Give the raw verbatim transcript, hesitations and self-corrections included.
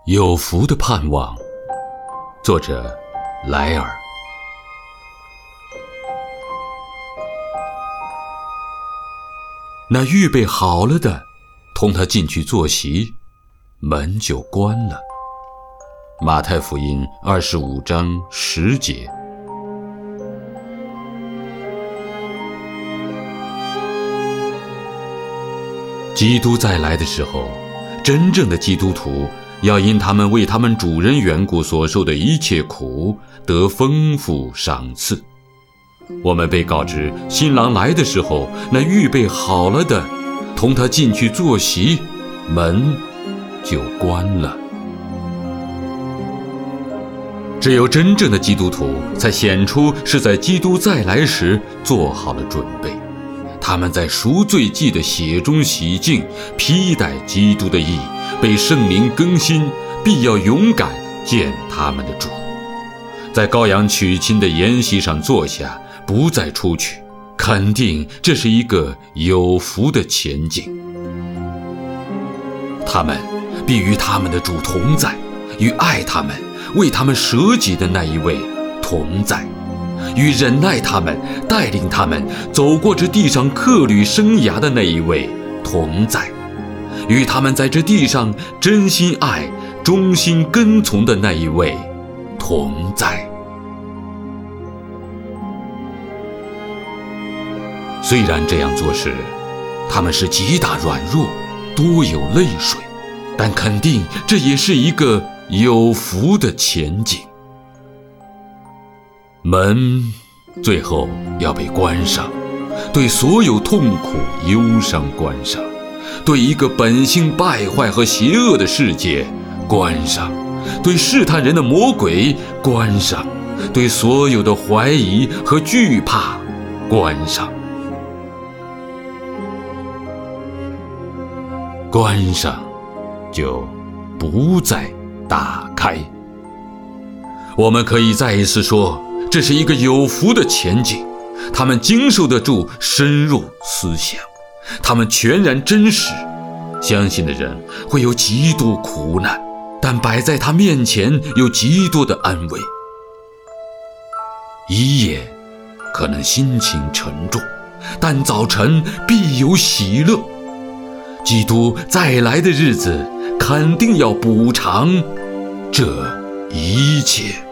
有福的盼望，作者莱尔。那预备好了的，同他进去坐席，门就关了。马太福音二十五章十节。基督再来的时候，真正的基督徒要因他们为他们主人缘故所受的一切苦，得丰富赏赐。我们被告知新郎来的时候，那预备好了的，同他进去坐席，门就关了。只有真正的基督徒才显出是在基督再来时做好了准备，他们在赎罪祭的血中洗净，披戴基督的义，被圣灵更新，必要勇敢见他们的主，在羔羊娶亲的筵席上坐下，不再出去，肯定这是一个有福的前景。他们必与他们的主同在，与爱他们为他们舍己的那一位同在，与忍耐他们带领他们走过这地上客旅生涯的那一位同在，与他们在这地上真心爱忠心跟从的那一位同在。虽然这样做时，他们是极大软弱，多有泪水，但肯定这也是一个有福的前景。门最后要被关上，对所有痛苦忧伤关上，对一个本性败坏和邪恶的世界关上，对试探人的魔鬼关上，对所有的怀疑和惧怕关上。关上就不再打开。我们可以再一次说，这是一个有福的前景，他们经受得住深入思想，他们全然真实。相信的人会有极多苦难，但摆在他面前有极多的安慰。一夜可能心情沉重，但早晨必有喜乐。基督再来的日子肯定要补偿这一切。